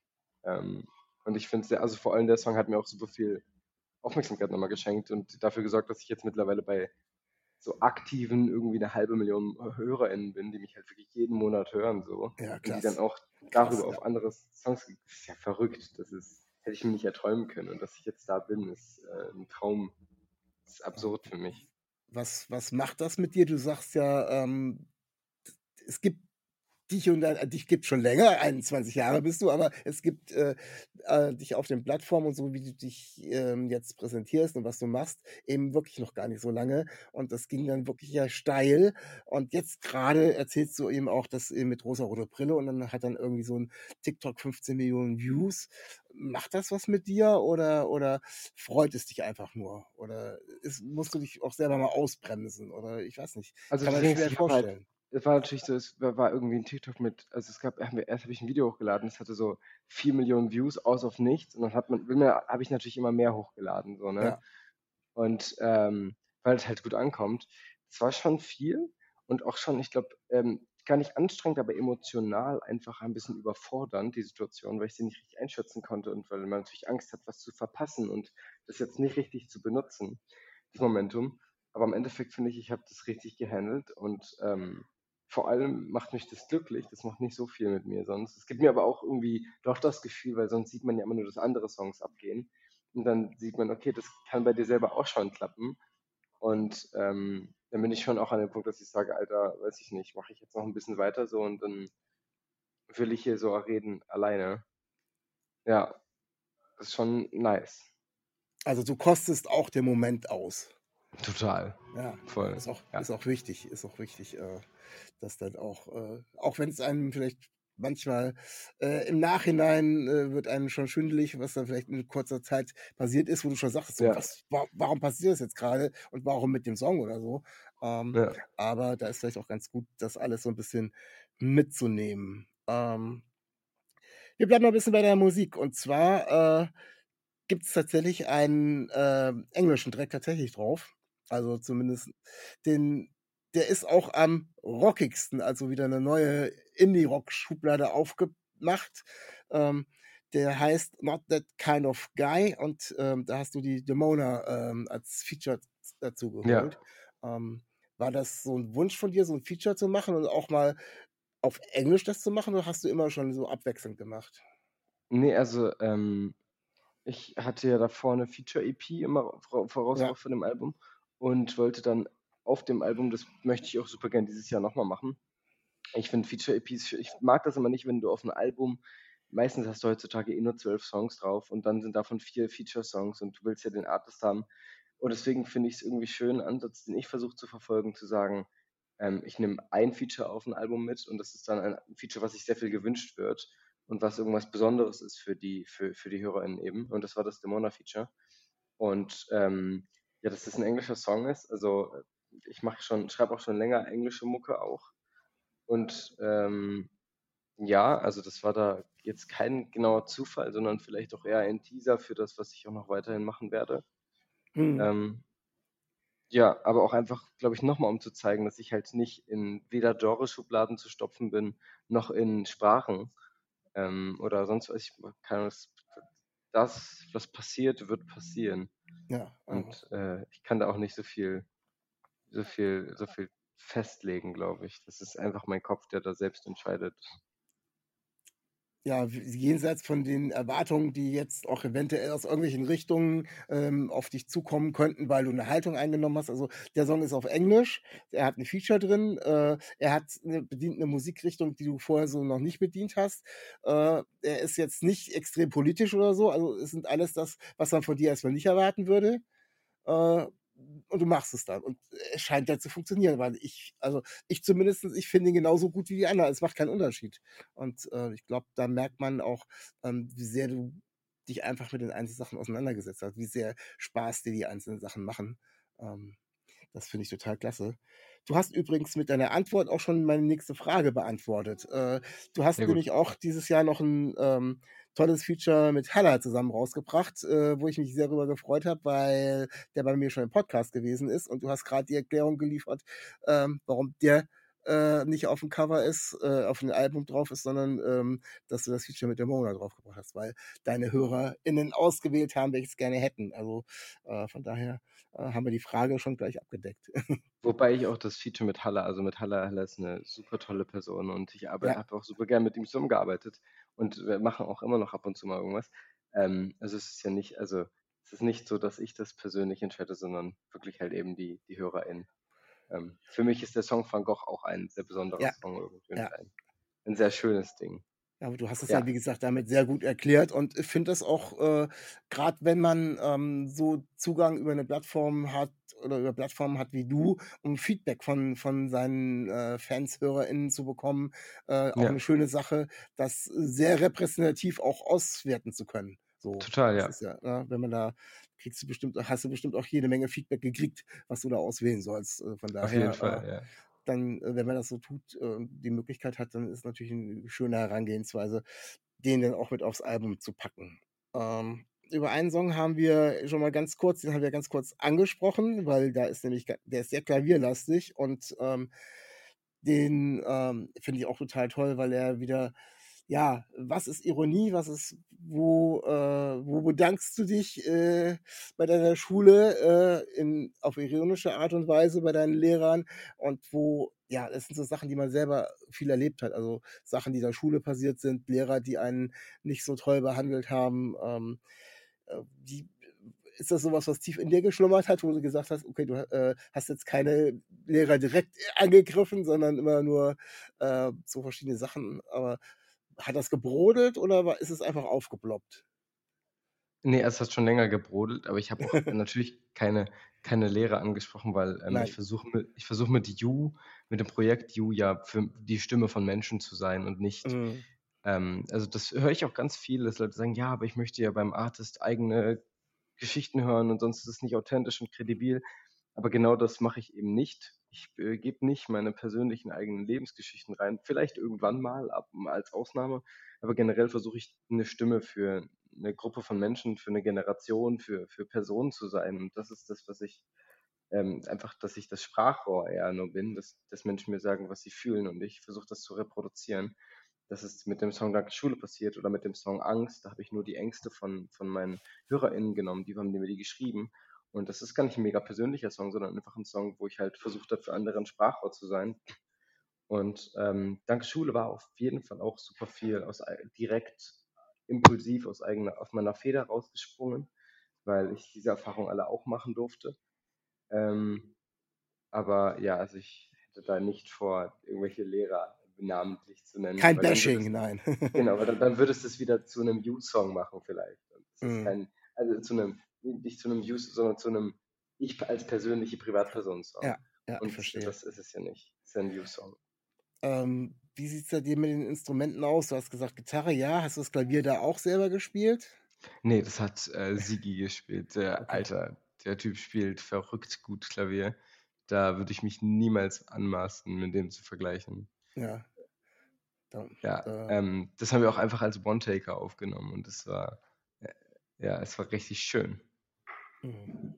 Ähm, und ich finde es sehr, also vor allem der Song hat mir auch super viel Aufmerksamkeit nochmal geschenkt und dafür gesorgt, dass ich jetzt mittlerweile bei so aktiven irgendwie eine halbe Million HörerInnen bin, die mich halt wirklich jeden Monat hören so Ja, und die dann krass. auch Krass, darüber ja. auf andere Songs, das ist ja verrückt, das ist, hätte ich mir nicht erträumen können, und dass ich jetzt da bin, ist äh, ein Traum, das ist Ja. absurd für mich. was was macht das mit dir? Du sagst ja, ähm, es gibt dich und dein dich gibt's schon länger, einundzwanzig Jahre bist du, aber es gibt, äh, äh, dich auf den Plattformen und so, wie du dich, ähm, jetzt präsentierst und was du machst, eben wirklich noch gar nicht so lange. Und das ging dann wirklich ja steil. Und jetzt gerade erzählst du eben auch, dass eben mit rosarote Brille und dann hat dann irgendwie so ein TikTok fünfzehn Millionen Views. Macht das was mit dir oder oder freut es dich einfach nur? Oder ist musst du dich auch selber mal ausbremsen oder ich weiß nicht, Also kann das man Ding ist, schwer ich habe halt vorstellen. es war natürlich so, es war war irgendwie 'n TikTok mit also es gab haben wir erst habe ich 'n Video hochgeladen, das hatte so vier Millionen Views aus auf nichts und dann hat man will man habe ich natürlich immer mehr hochgeladen so, ne? Ja. Und, ähm, weil es halt gut ankommt. Es war schon viel und auch schon, ich glaube, ähm, gar nicht anstrengend, aber emotional einfach ein bisschen überfordernd, die Situation, weil ich sie nicht richtig einschätzen konnte und weil man natürlich Angst hat, was zu verpassen und das jetzt nicht richtig zu benutzen, das Momentum. Aber im Endeffekt finde ich, ich habe das richtig gehandelt und, ähm, vor allem macht mich das glücklich. Das macht nicht so viel mit mir sonst. Es gibt mir aber auch irgendwie doch das Gefühl, weil sonst sieht man ja immer nur, dass andere Songs abgehen. Und dann sieht man, okay, das kann bei dir selber auch schon klappen. Und ähm, dann bin ich schon auch an dem Punkt, dass ich sage, Alter, weiß ich nicht, mache ich jetzt noch ein bisschen weiter so und dann will ich hier so reden alleine. Ja, das ist schon nice. Also, du kostest auch den Moment aus. Total. Ja, ja, Voll. ist auch Ja. ist auch wichtig ist auch wichtig, äh, dass dann auch äh, auch wenn's einem vielleicht manchmal äh, im Nachhinein, äh, wird einem schon schwindelig, was dann vielleicht in kurzer Zeit passiert ist, wo du schon sagtest so: Ja. „Was wa warum passiert das jetzt grade und warum mit dem Song?“ oder so. Ähm, Ja. aber da ist vielleicht auch ganz gut, das alles so 'n bisschen mitzunehmen. Ähm wir bleiben noch 'n bisschen bei der Musik und zwar, äh, gibt's tatsächlich einen, ähm, englischen Track tatsächlich drauf. Also, zumindest den der ist auch am rockigsten, also wieder 'ne neue Indie-Rock-Schublade aufgemacht. Ähm, der heißt „Not That Kind of Guy“ und, ähm, da hast du die Demona, ähm, als Feature z dazu Ja. geholt. Ähm, war das so 'n Wunsch von dir, so 'n Feature zu machen und auch mal auf Englisch das zu machen oder hast du immer schon so abwechselnd gemacht? Ne, also, ähm, ich hatte ja davor 'ne Feature-E P immer vora voraus Ja. auch von dem Album und wollte dann auf dem Album das möchte ich auch super gern dieses Jahr noch mal machen. Ich finde Feature-E Ps ich mag das immer nicht, wenn du auf 'n Album meistens hast du heutzutage eh nur zwölf Songs drauf und dann sind davon vier Feature-Songs und du willst ja den Artist haben. Und deswegen finde ich's irgendwie schön, 'n Ansatz, den ich versuche zu verfolgen, zu sagen, ähm, ich nehme ein Feature auf 'n Album mit und das ist dann ein Feature, was sich sehr viel gewünscht wird und was irgendwas Besonderes ist für die für für die HörerInnen eben. Und das war das Demona-Feature. Und, ähm, ja, dass das 'n englischer Song ist, also, äh, ich mache schon schreibe auch schon länger englische Mucke auch. Und, ähm, ja, also, das war da jetzt kein genauer Zufall, sondern vielleicht auch eher ein Teaser für das, was ich auch noch weiterhin machen werde. Mhm. Ähm ja, aber auch einfach, glaube ich, noch mal um zu zeigen, dass ich halt nicht in weder Genreschubladen zu stopfen bin, noch in Sprachen, ähm, oder sonst was. Ich keine Ahnung, das, was passiert, wird passieren. Ja, aha. Und, äh, ich kann da auch nicht so viel so viel so viel festlegen, glaube ich. Das ist einfach mein Kopf, der da selbst entscheidet. Ja, w jenseits von den Erwartungen, die jetzt auch eventuell aus irgendwelchen Richtungen, ähm, auf dich zukommen könnten, weil du 'ne Haltung eingenommen hast. Also, der Song ist auf Englisch, er hat 'n Feature drin, äh, er hat 'ne bedient 'ne Musikrichtung, die du vorher so noch nicht bedient hast. Äh, er ist jetzt nicht extrem politisch oder so, also, es sind alles das, was man von dir erst mal nicht erwarten würde. Äh, und du machst es dann und es scheint ja zu funktionieren, weil ich also, ich zumindestens ich finde ihn genauso gut wie die anderen. Es macht keinen Unterschied. Und, äh, ich glaube, da merkt man auch, ähm, wie sehr du dich einfach mit den einzelnen Sachen auseinandergesetzt hast, wie sehr Spaß dir die einzelnen Sachen machen. Ähm, das finde ich total klasse. Du hast übrigens mit deiner Antwort auch schon meine nächste Frage beantwortet. Äh, du hast Sehr gut. nämlich auch dieses Jahr noch 'n, ähm, tolles Feature mit Halla zusammen rausgebracht, äh, wo ich mich sehr darüber gefreut habe, weil der bei mir schon im Podcast gewesen ist und du hast grad die Erklärung geliefert, ähm, warum der, äh, nicht aufm Cover ist äh, auf dem Album drauf ist, sondern, ähm, dass du das Feature mit Demona draufgebracht hast, weil deine HörerInnen ausgewählt haben, welche es gerne hätten. Also, äh, von daher, äh, haben wir die Frage schon gleich abgedeckt. Wobei ich auch das Feature mit Halla also, mit Halla Halla ist 'ne super tolle Person und ich arbei Ja. habe auch super gern mit ihm zusammengearbeitet und wir machen auch immer noch ab und zu mal irgendwas. Ähm, also, es ist ja nicht also, es es ist nicht so, dass ich das persönlich entscheide, sondern wirklich halt eben die, die HörerInnen. Ähm, für mich ist der Song Van Gogh auch ein sehr besonderer Ja, Song irgendwie ja. und ein, ein sehr schönes Ding. Aber du hast es ja, Ja, wie gesagt, damit sehr gut erklärt und ich finde das auch, äh, grad wenn man, ähm, so Zugang über eine Plattform hat oder über Plattformen hat wie du, um Feedback von von seinen, äh, Fans, HörerInnen zu bekommen, äh, auch ja, eine schöne Sache, das sehr repräsentativ auch auswerten zu können. So, total, das ja. ist ja, ne, wenn man da kriegst du bestimmt hast du bestimmt auch jede Menge Feedback gekriegt, was du da auswählen sollst. Äh, von Auf jeden daher, Fall, äh ja. dann, äh, wenn man das so tut, äh, die Möglichkeit hat, dann ist natürlich eine schöne Herangehensweise, den dann auch mit aufs Album zu packen. Ähm, über einen Song haben wir schon mal ganz kurz den haben wir ganz kurz angesprochen, weil da ist nämlich ga der ist sehr klavierlastig und, ähm, den, ähm, finde ich auch total toll, weil er wieder ja, was ist Ironie? Was ist wo, äh wo bedankst du dich, äh, bei deiner Schule, äh, in auf ironische Art und Weise bei deinen Lehrern und wo ja, das sind so Sachen, die man selber viel erlebt hat. Also, Sachen, die in der Schule passiert sind, Lehrer, die einen nicht so toll behandelt haben, ähm, äh, die ist das so was, was tief in dir geschlummert hat, wo du gesagt hast: „Okay, du, äh, hast jetzt keine Lehrer direkt angegriffen, sondern immer nur, äh, so verschiedene Sachen.“ Aber hat das gebrodelt oder war ist es einfach aufgeploppt? Ne, es hat schon länger gebrodelt, aber ich habe auch natürlich keine keine Lehrer angesprochen, weil, ähm, ich Nein. versuche mit ich versuche mit You mit dem Projekt You ja für die Stimme von Menschen zu sein und nicht Mhm. ähm, also, das höre ich auch ganz viel, dass Leute sagen: „Ja, aber ich möchte ja beim Artist eigene Geschichten hören und sonst ist es nicht authentisch und kredibil.“ Aber genau das mache ich eben nicht. Ich, äh, gebe nicht meine persönlichen eigenen Lebensgeschichten rein. Vielleicht irgendwann mal ab als Ausnahme, aber generell versuche ich 'ne Stimme für 'ne Gruppe von Menschen, für 'ne Generation, für für Personen zu sein. Und das ist das, was ich ähm, einfach, dass ich das Sprachrohr eher nur bin, dass dass Menschen mir sagen, was sie fühlen und ich versuche das zu reproduzieren. Das ist mit dem Song „Danke Schule“ passiert oder mit dem Song „Angst“. Da habe ich nur die Ängste von von meinen HörerInnen genommen, die haben mir die geschrieben. Und das ist gar nicht 'n mega persönlicher Song, sondern einfach 'n Song, wo ich halt versucht habe, für andere 'n Sprachrohr zu sein. Und, ähm, „Danke Schule“ war auf jeden Fall auch super viel aus ei direkt impulsiv aus eigener aus meiner Feder rausgesprungen, weil ich diese Erfahrungen alle auch machen durfte. Ähm, aber ja, also ich hätte da nicht vor, irgendwelche Lehrer namentlich zu nennen, Kein weil dann wird es Bashing, nein. genau, weil dann dann würdest du's wieder zu 'nem You-Song machen vielleicht. Und das ist Mhm. kein also zu 'nem nicht zu 'nem You, sondern zu 'nem ich als persönliche Privatperson-Song. Ja, ja, ich Und verstehe. das ist es ja nicht. Ist ja 'n You-Song. Ähm, wie sieht's bei dir mit den Instrumenten aus? Du hast gesagt, Gitarre, ja. Hast du das Klavier da auch selber gespielt? Ne, das hat, äh, Sigi gespielt. Der Okay, Alter, der Typ spielt verrückt gut Klavier. Da würde ich mich niemals anmaßen, mit dem zu vergleichen. ja, da Ja, da ähm, das haben wir auch einfach als One-Taker aufgenommen und es war äh, ja, es war richtig schön. mhm.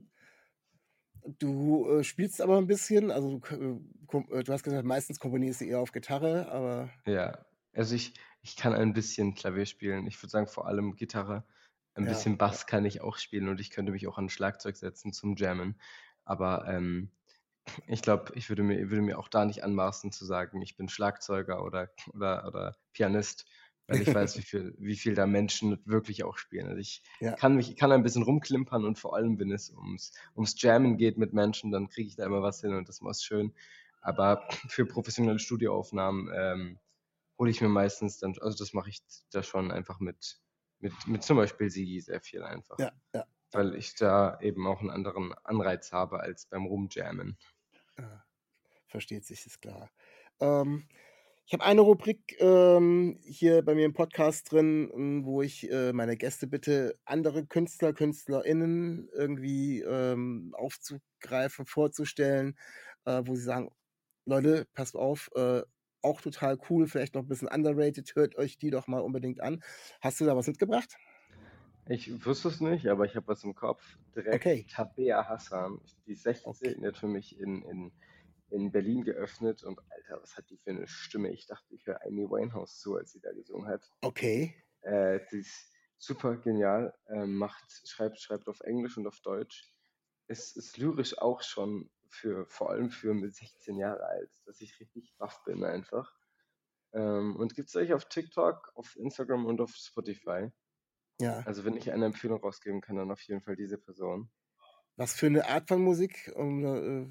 Du, äh, spielst aber 'n bisschen, also du k äh, kom äh, du hast gesagt, meistens komponierst du eher auf Gitarre, aber Ja, also ich ich kann ein bisschen Klavier spielen. Ich würde sagen, vor allem Gitarre. Ein ja, bisschen ja, Bass kann ich auch spielen und ich könnte mich auch an Schlagzeug setzen zum Jammen. Aber, ähm, ich glaube, ich würde mir würde mir auch da nicht anmaßen zu sagen, ich bin Schlagzeuger oder oder oder Pianist, weil ich weiß, wie viel wie viel da Menschen wirklich auch spielen. Also, ich ja, kann mich kann ein bisschen rumklimpern und vor allem, wenn es ums ums Jammen geht mit Menschen, dann kriege ich da immer was hin und das ist schön. Aber für professionelle Studioaufnahmen, ähm, hole ich mir meistens dann also, das mache ich da schon einfach mit mit mit zum Beispiel Sigi sehr viel einfach, ja, ja, ja, weil ich da eben auch 'n anderen Anreiz habe als beim Rumjammen. ja. Versteht sich, ist klar. Ähm, ich habe eine Rubrik, ähm, hier bei mir im Podcast drin, hm, wo ich, äh, meine Gäste bitte, andere Künstler, KünstlerInnen irgendwie, ähm, aufzugreifen, vorzustellen, äh, wo sie sagen: „Leute, passt auf, äh, auch total cool, vielleicht noch 'n bisschen underrated, hört euch die doch mal unbedingt an.“ Hast du da was mitgebracht? Ich wüsste es nicht, aber ich habe was im Kopf. Direkt Okay, Tabea Hassan. Die ist okay. sechzehn, die hat für mich in in in Berlin geöffnet und Alter, was hat die für 'ne Stimme. Ich dachte, ich höre Amy Winehouse zu, als sie da gesungen hat. Okay. Äh, die ist super genial, ähm, macht schreibt schreibt auf Englisch und auf Deutsch. Ist ist lyrisch auch schon für vor allem für mit sechzehn Jahre alt, dass ich richtig baff bin einfach. Ähm, und gibt's euch auf TikTok, auf Instagram und auf Spotify. Ja. Also wenn ich eine Empfehlung rausgeben kann, dann auf jeden Fall diese Person. Was für eine Art von Musik? Um, äh,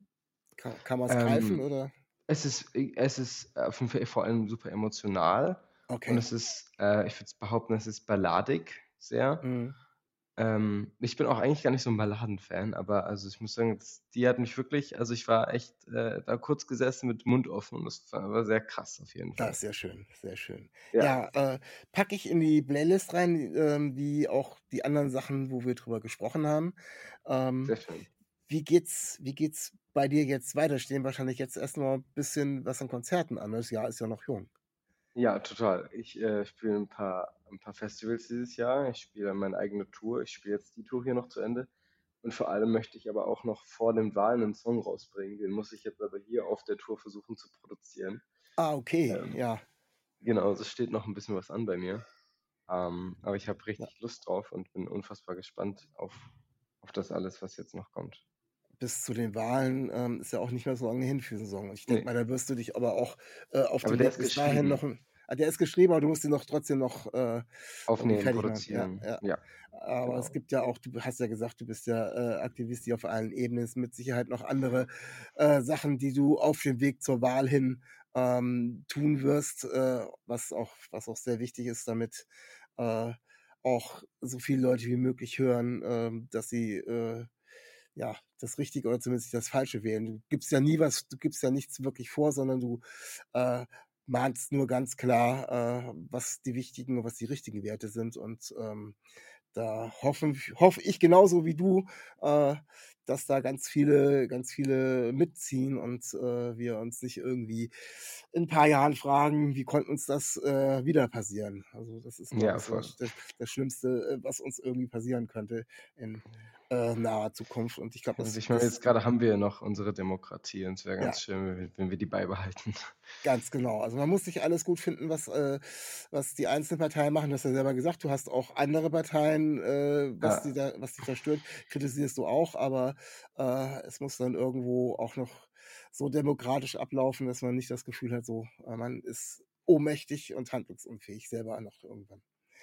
kann kann man es greifen, Ähm, oder? es ist, äh, es ist auf jeden Fall vor allem super emotional und Okay. es ist, äh, ich würde behaupten, es ist balladig sehr. Mhm. Ähm, ich bin auch eigentlich gar nicht so ein Balladen-Fan, aber also ich muss sagen, das, die hat mich wirklich, also ich war echt äh, da kurz gesessen mit Mund offen und das war, war sehr krass auf jeden Ah, Fall. sehr schön, sehr schön. Ja, Ja, äh, packe ich in die Playlist rein, ähm, wie auch die anderen Sachen, wo wir drüber gesprochen haben. Ähm, sehr schön. wie geht's, wie geht's bei dir jetzt weiter? Stehen wahrscheinlich jetzt erst mal ein bisschen was an Konzerten an. Das Jahr ist ja noch jung. Ja, total. Ich äh, spiele ein paar, ein paar Festivals dieses Jahr. Ich spiele meine eigene Tour. Ich spiele jetzt die Tour hier noch zu Ende. Und vor allem möchte ich aber auch noch vor den Wahlen einen Song rausbringen. Den muss ich jetzt aber hier auf der Tour versuchen zu produzieren. Ah, okay, Ähm, ja. genau, es steht noch ein bisschen was an bei mir. Ähm, aber ich habe Ja. richtig Lust drauf und bin unfassbar gespannt auf, auf das alles, was jetzt noch kommt. Bis zu den Wahlen ähm, ist ja auch nicht mehr so lange hin für den Song. Ich denke Nee, mal, da wirst du dich aber auch äh, auf aber dem der Weg ist bis dahin noch. geschrieben. Ah, der ist geschrieben, aber du musst ihn noch trotzdem noch äh, irgendwie Aufnehmen, fertig machen. Ja, produzieren. ja. Ja, Aber es genau. gibt ja auch, du hast ja gesagt, du bist ja äh, Aktivist hier auf allen Ebenen. Es sind mit Sicherheit noch andere äh, Sachen, die du auf dem Weg zur Wahl hin ähm, tun wirst, äh, was auch, was auch sehr wichtig ist, damit äh, auch so viele Leute wie möglich hören, ähm, dass sie äh, ja das Richtige oder zumindest nicht das Falsche wählen. Du gibst ja nie was, du gibst ja nichts wirklich vor, sondern du äh, mahnst nur ganz klar, äh, was die wichtigen und was die richtigen Werte sind. Und ähm, da hoffen, hoffe ich genauso wie du, äh, dass da ganz viele, ganz viele mitziehen und äh, wir uns nicht irgendwie in ein paar Jahren fragen, wie konnte uns das äh, wieder passieren? Also das ist, glaube Ja, ich, so voll. das, das, das Schlimmste, äh, was uns irgendwie passieren könnte in äh, naher Zukunft. Und ich glaube, Also das, ich meine, jetzt das, gerade haben wir ja noch unsere Demokratie und es wäre ja, ganz schön, wenn wir, wenn wir die beibehalten. ganz genau. Also man muss nicht alles gut finden, was, äh, was die einzelnen Parteien machen. Du hast ja selber gesagt, du hast auch andere Parteien, äh, was die Ja, da, was dich da stört, kritisierst du auch, aber äh, es muss dann irgendwo auch noch so demokratisch ablaufen, dass man nicht das Gefühl hat, so, äh, man ist ohnmächtig und handlungsunfähig selber noch irgendwann.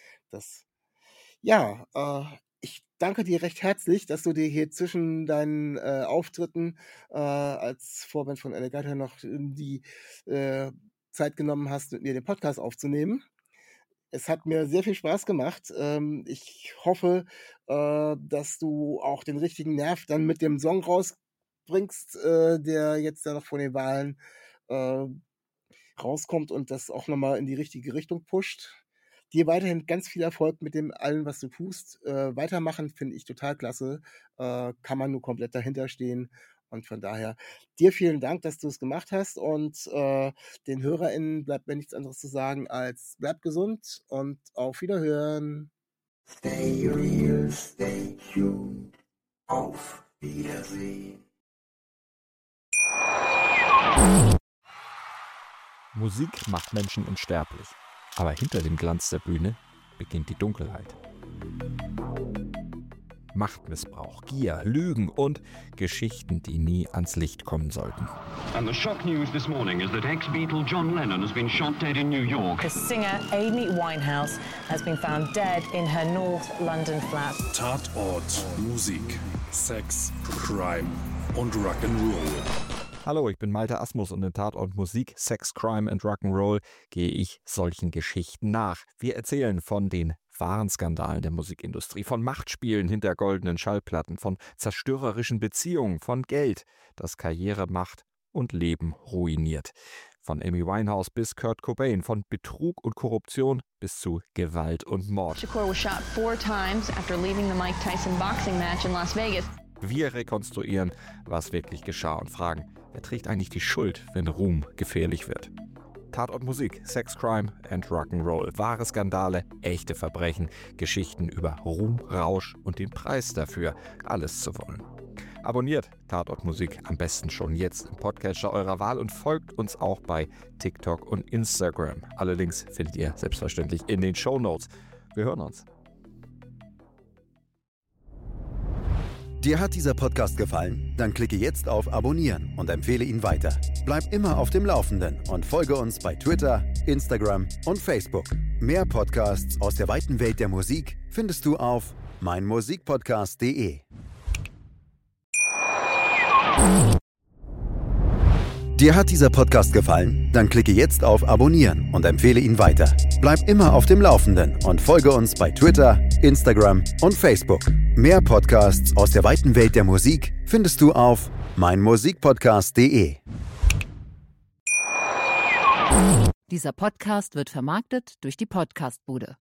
Das Ja, äh, ich danke dir recht herzlich, dass du dir hier zwischen deinen äh, Auftritten äh, als Vorband von Alligator noch die äh, Zeit genommen hast, mit mir den Podcast aufzunehmen. Es hat mir sehr viel Spaß gemacht. Ähm, ich hoffe, äh, dass du auch den richtigen Nerv dann mit dem Song rausbringst, äh, der jetzt dann noch vor den Wahlen äh, rauskommt und das auch nochmal in die richtige Richtung pusht. Dir weiterhin ganz viel Erfolg mit dem allen, was du tust. Äh, weitermachen finde ich total klasse. Äh, kann man nur komplett dahinter stehen. Und von daher dir vielen Dank, dass du es gemacht hast. Und äh, den HörerInnen bleibt mir nichts anderes zu sagen als bleibt gesund und auf Wiederhören. Stay real, stay tuned. Auf Wiedersehen. Musik macht Menschen unsterblich. Aber hinter dem Glanz der Bühne beginnt die Dunkelheit. Machtmissbrauch, Gier, Lügen und Geschichten, die nie ans Licht kommen sollten. And the shock news this morning is that ex-Beatle John Lennon has been shot dead in New York. The singer Amy Winehouse has been found dead in her North London flat. Tatort Musik, Sex, Crime und Rock'n'Roll. Hallo, ich bin Malte Asmus und in Tatort Musik, Sex, Crime and Rock'n'Roll gehe ich solchen Geschichten nach. Wir erzählen von den wahren Skandalen der Musikindustrie, von Machtspielen hinter goldenen Schallplatten, von zerstörerischen Beziehungen, von Geld, das Karriere macht und Leben ruiniert. Von Amy Winehouse bis Kurt Cobain, von Betrug und Korruption bis zu Gewalt und Mord. Shakur was shot four times after leaving the Mike Tyson boxing match in Las Vegas. Wir rekonstruieren, was wirklich geschah und fragen, wer trägt eigentlich die Schuld, wenn Ruhm gefährlich wird? Tatort Musik, Sex, Crime and Rock'n'Roll. Wahre Skandale, echte Verbrechen, Geschichten über Ruhm, Rausch und den Preis dafür, alles zu wollen. Abonniert Tatort Musik am besten schon jetzt im Podcatcher eurer Wahl und folgt uns auch bei TikTok und Instagram. Alle Links findet ihr selbstverständlich in den Shownotes. Wir hören uns. Dir hat dieser Podcast gefallen? Dann klicke jetzt auf Abonnieren und empfehle ihn weiter. Bleib immer auf dem Laufenden und folge uns bei Twitter, Instagram und Facebook. Mehr Podcasts aus der weiten Welt der Musik findest du auf meinmusikpodcast punkt de. Dir hat dieser Podcast gefallen? Dann klicke jetzt auf Abonnieren und empfehle ihn weiter. Bleib immer auf dem Laufenden und folge uns bei Twitter, Instagram und Facebook. Mehr Podcasts aus der weiten Welt der Musik findest du auf meinmusikpodcast punkt de. Dieser Podcast wird vermarktet durch die Podcastbude.